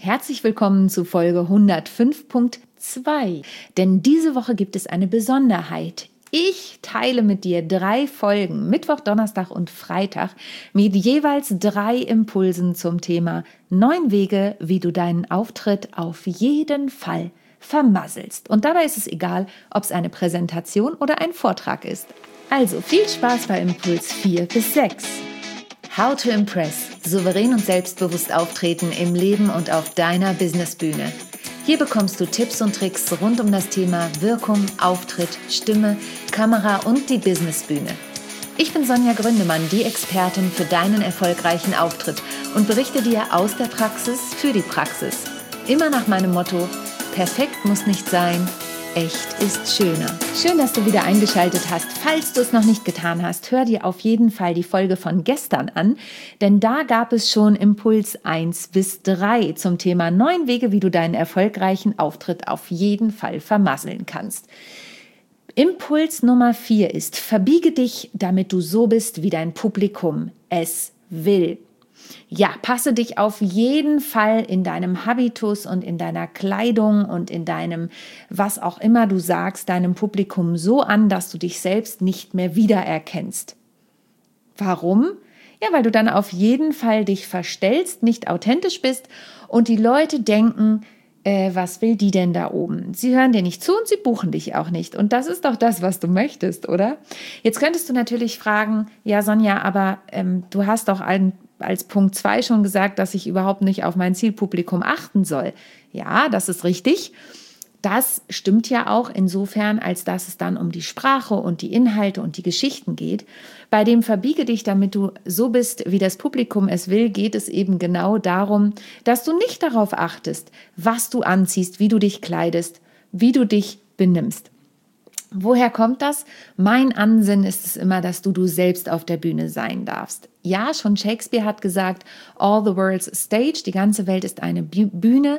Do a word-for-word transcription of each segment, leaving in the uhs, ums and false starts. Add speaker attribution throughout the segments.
Speaker 1: Herzlich willkommen zu Folge hundertfünf Punkt zwei, denn diese Woche gibt es eine Besonderheit. Ich teile mit dir drei Folgen, Mittwoch, Donnerstag und Freitag, mit jeweils drei Impulsen zum Thema neun Wege, wie du deinen Auftritt auf jeden Fall vermasselst. Und dabei ist es egal, ob es eine Präsentation oder ein Vortrag ist. Also viel Spaß bei Impuls vier bis sechs. How to Impress. Souverän und selbstbewusst auftreten im Leben und auf deiner Businessbühne. Hier bekommst du Tipps und Tricks rund um das Thema Wirkung, Auftritt, Stimme, Kamera und die Businessbühne. Ich bin Sonja Gründemann, die Expertin für deinen erfolgreichen Auftritt und berichte dir aus der Praxis für die Praxis. Immer nach meinem Motto: perfekt muss nicht sein, echt ist schöner. Schön, dass du wieder eingeschaltet hast. Falls du es noch nicht getan hast, hör dir auf jeden Fall die Folge von gestern an, denn da gab es schon Impuls eins bis drei zum Thema neun Wege, wie du deinen erfolgreichen Auftritt auf jeden Fall vermasseln kannst. Impuls Nummer vier ist: verbiege dich, damit du so bist, wie dein Publikum es will. Ja, passe dich auf jeden Fall in deinem Habitus und in deiner Kleidung und in deinem, was auch immer du sagst, deinem Publikum so an, dass du dich selbst nicht mehr wiedererkennst. Warum? Ja, weil du dann auf jeden Fall dich verstellst, nicht authentisch bist und die Leute denken, äh, was will die denn da oben? Sie hören dir nicht zu und sie buchen dich auch nicht. Und das ist doch das, was du möchtest, oder? Jetzt könntest du natürlich fragen, ja Sonja, aber ähm, du hast doch einen als Punkt zwei schon gesagt, dass ich überhaupt nicht auf mein Zielpublikum achten soll. Ja, das ist richtig. Das stimmt ja auch insofern, als dass es dann um die Sprache und die Inhalte und die Geschichten geht. Bei dem Verbiege dich, damit du so bist, wie das Publikum es will, geht es eben genau darum, dass du nicht darauf achtest, was du anziehst, wie du dich kleidest, wie du dich benimmst. Woher kommt das? Mein Ansinnen ist es immer, dass du du selbst auf der Bühne sein darfst. Ja, schon Shakespeare hat gesagt, all the world's a stage, die ganze Welt ist eine Bühne,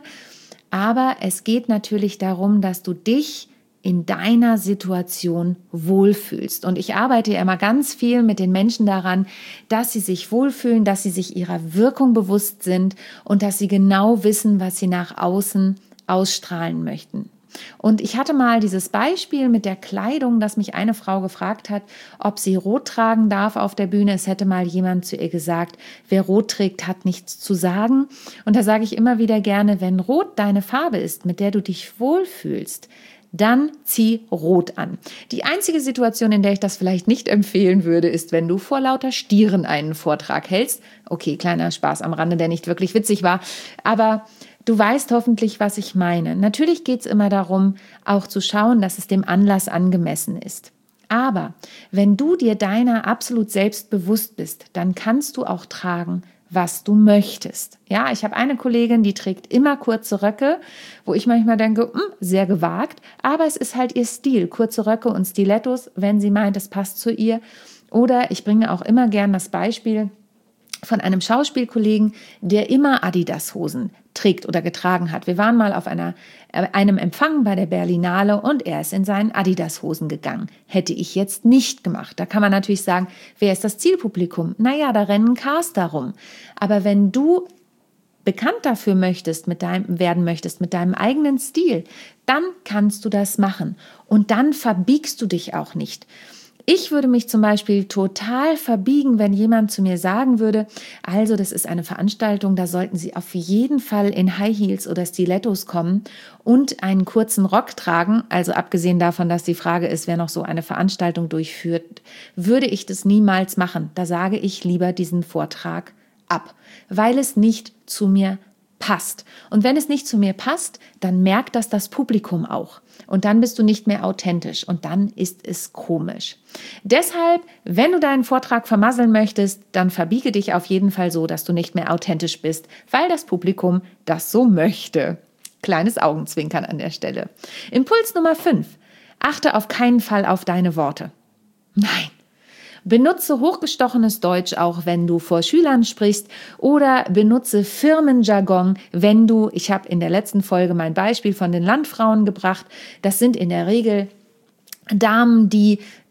Speaker 1: aber es geht natürlich darum, dass du dich in deiner Situation wohlfühlst. Und ich arbeite ja immer ganz viel mit den Menschen daran, dass sie sich wohlfühlen, dass sie sich ihrer Wirkung bewusst sind und dass sie genau wissen, was sie nach außen ausstrahlen möchten. Und ich hatte mal dieses Beispiel mit der Kleidung, dass mich eine Frau gefragt hat, ob sie rot tragen darf auf der Bühne. Es hätte mal jemand zu ihr gesagt, wer rot trägt, hat nichts zu sagen. Und da sage ich immer wieder gerne, wenn rot deine Farbe ist, mit der du dich wohlfühlst, dann zieh rot an. Die einzige Situation, in der ich das vielleicht nicht empfehlen würde, ist, wenn du vor lauter Stieren einen Vortrag hältst. Okay, kleiner Spaß am Rande, der nicht wirklich witzig war, aber du weißt hoffentlich, was ich meine. Natürlich geht es immer darum, auch zu schauen, dass es dem Anlass angemessen ist. Aber wenn du dir deiner absolut selbst bewusst bist, dann kannst du auch tragen, was du möchtest. Ja, ich habe eine Kollegin, die trägt immer kurze Röcke, wo ich manchmal denke, mh, sehr gewagt, aber es ist halt ihr Stil, kurze Röcke und Stilettos, wenn sie meint, es passt zu ihr. Oder ich bringe auch immer gern das Beispiel von einem Schauspielkollegen, der immer Adidas-Hosen trägt oder getragen hat. Wir waren mal auf einer, einem Empfang bei der Berlinale und er ist in seinen Adidas-Hosen gegangen. Hätte ich jetzt nicht gemacht. Da kann man natürlich sagen, wer ist das Zielpublikum? Naja, da rennen Caster rum. Aber wenn du bekannt dafür möchtest, mit deinem, werden möchtest, mit deinem eigenen Stil, dann kannst du das machen. Und dann verbiegst du dich auch nicht. Ich würde mich zum Beispiel total verbiegen, wenn jemand zu mir sagen würde, also das ist eine Veranstaltung, da sollten Sie auf jeden Fall in High Heels oder Stilettos kommen und einen kurzen Rock tragen. Also abgesehen davon, dass die Frage ist, wer noch so eine Veranstaltung durchführt, würde ich das niemals machen. Da sage ich lieber diesen Vortrag ab, weil es nicht zu mir passt. Und wenn es nicht zu mir passt, dann merkt das das Publikum auch. Und dann bist du nicht mehr authentisch und dann ist es komisch. Deshalb, wenn du deinen Vortrag vermasseln möchtest, dann verbiege dich auf jeden Fall so, dass du nicht mehr authentisch bist, weil das Publikum das so möchte. Kleines Augenzwinkern an der Stelle. Impuls Nummer fünf. Achte auf keinen Fall auf deine Worte. Nein. Benutze hochgestochenes Deutsch auch, wenn du vor Schülern sprichst oder benutze Firmenjargon, wenn du, ich habe in der letzten Folge mein Beispiel von den Landfrauen gebracht, das sind in der Regel Damen, die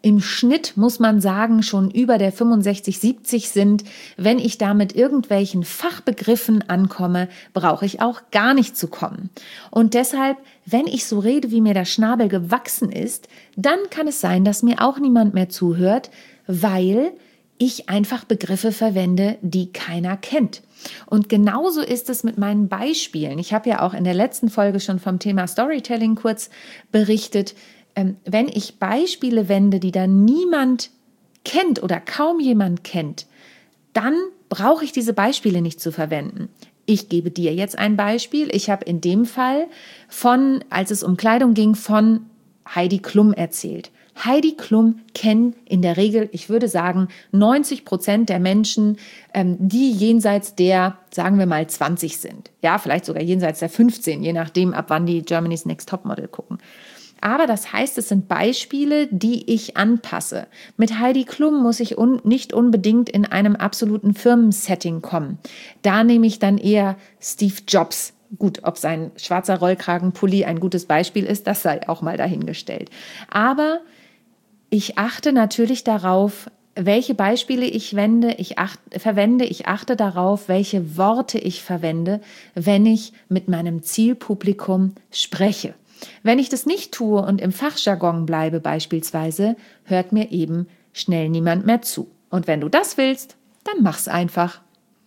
Speaker 1: im Schnitt, muss man sagen, schon über der fünfundsechzig, siebzig sind. Wenn ich da mit irgendwelchen Fachbegriffen ankomme, brauche ich auch gar nicht zu kommen. Und deshalb, wenn ich so rede, wie mir der Schnabel gewachsen ist, dann kann es sein, dass mir auch niemand mehr zuhört, weil ich einfach Begriffe verwende, die keiner kennt. Und genauso ist es mit meinen Beispielen. Ich habe ja auch in der letzten Folge schon vom Thema Storytelling kurz berichtet. Ähm, wenn ich Beispiele wende, die dann niemand kennt oder kaum jemand kennt, dann brauche ich diese Beispiele nicht zu verwenden. Ich gebe dir jetzt ein Beispiel. Ich habe in dem Fall von, als es um Kleidung ging, von Heidi Klum erzählt. Heidi Klum kennen in der Regel, ich würde sagen, neunzig Prozent der Menschen, ähm, die jenseits der, sagen wir mal, zwanzig sind. Ja, vielleicht sogar jenseits der fünfzehn, je nachdem, ab wann die Germany's Next Topmodel gucken. Aber das heißt, es sind Beispiele, die ich anpasse. Mit Heidi Klum muss ich un- nicht unbedingt in einem absoluten Firmensetting kommen. Da nehme ich dann eher Steve Jobs. Gut, ob sein schwarzer Rollkragenpulli ein gutes Beispiel ist, das sei auch mal dahingestellt. Aber ich achte natürlich darauf, welche Beispiele ich wende, ich acht, verwende. Ich achte darauf, welche Worte ich verwende, wenn ich mit meinem Zielpublikum spreche. Wenn ich das nicht tue und im Fachjargon bleibe beispielsweise, hört mir eben schnell niemand mehr zu. Und wenn du das willst, dann mach's einfach.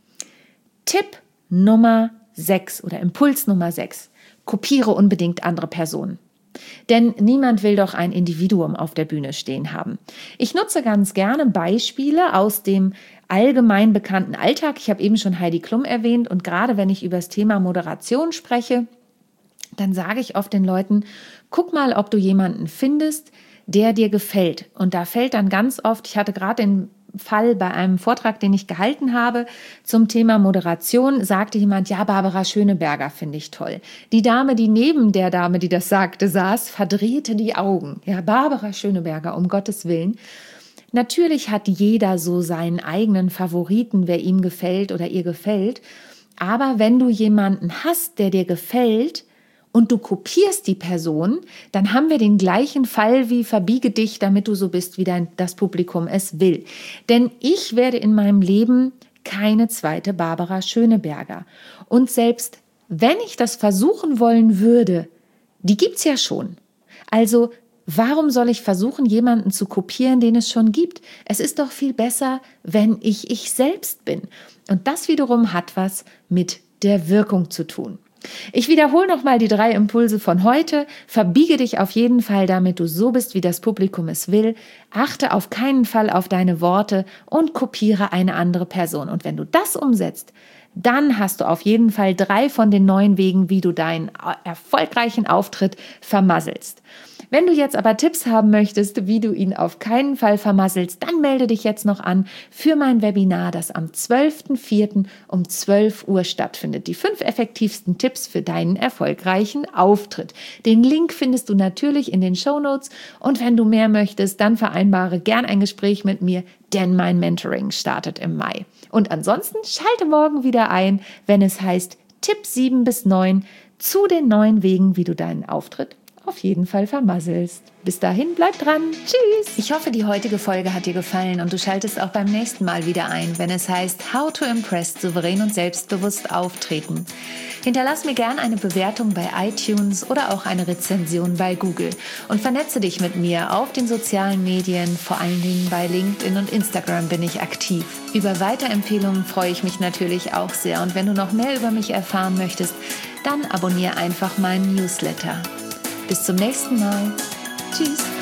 Speaker 1: Tipp Nummer sechs oder Impuls Nummer sechs. Kopiere unbedingt andere Personen. Denn niemand will doch ein Individuum auf der Bühne stehen haben. Ich nutze ganz gerne Beispiele aus dem allgemein bekannten Alltag. Ich habe eben schon Heidi Klum erwähnt und gerade wenn ich über das Thema Moderation spreche, dann sage ich oft den Leuten, guck mal, ob du jemanden findest, der dir gefällt. Und da fällt dann ganz oft, ich hatte gerade den Fall bei einem Vortrag, den ich gehalten habe zum Thema Moderation, sagte jemand, ja, Barbara Schöneberger finde ich toll. Die Dame, die neben der Dame, die das sagte, saß, verdrehte die Augen. Ja, Barbara Schöneberger, um Gottes Willen. Natürlich hat jeder so seinen eigenen Favoriten, wer ihm gefällt oder ihr gefällt. Aber wenn du jemanden hast, der dir gefällt, und du kopierst die Person, dann haben wir den gleichen Fall wie verbiege dich, damit du so bist, wie dein, das Publikum es will. Denn ich werde in meinem Leben keine zweite Barbara Schöneberger. Und selbst wenn ich das versuchen wollen würde, die gibt's ja schon. Also warum soll ich versuchen, jemanden zu kopieren, den es schon gibt? Es ist doch viel besser, wenn ich ich selbst bin. Und das wiederum hat was mit der Wirkung zu tun. Ich wiederhole nochmal die drei Impulse von heute. Verbiege dich auf jeden Fall, damit du so bist, wie das Publikum es will. Achte auf keinen Fall auf deine Worte und kopiere eine andere Person. Und wenn du das umsetzt, dann hast du auf jeden Fall drei von den neun Wegen, wie du deinen erfolgreichen Auftritt vermasselst. Wenn du jetzt aber Tipps haben möchtest, wie du ihn auf keinen Fall vermasselst, dann melde dich jetzt noch an für mein Webinar, das am zwölften vierten um zwölf Uhr stattfindet. Die fünf effektivsten Tipps für deinen erfolgreichen Auftritt. Den Link findest du natürlich in den Shownotes und wenn du mehr möchtest, dann vereinbare gern ein Gespräch mit mir, denn mein Mentoring startet im Mai. Und ansonsten schalte morgen wieder ein, wenn es heißt Tipp sieben bis neun zu den neun Wegen, wie du deinen Auftritt auf jeden Fall vermasselst. Bis dahin, bleib dran. Tschüss. Ich hoffe, die heutige Folge hat dir gefallen und du schaltest auch beim nächsten Mal wieder ein, wenn es heißt How to Impress, souverän und selbstbewusst auftreten. Hinterlass mir gern eine Bewertung bei iTunes oder auch eine Rezension bei Google und vernetze dich mit mir auf den sozialen Medien, vor allen Dingen bei LinkedIn und Instagram bin ich aktiv. Über Weiterempfehlungen freue ich mich natürlich auch sehr und wenn du noch mehr über mich erfahren möchtest, dann abonniere einfach meinen Newsletter. Bis zum nächsten Mal. Tschüss.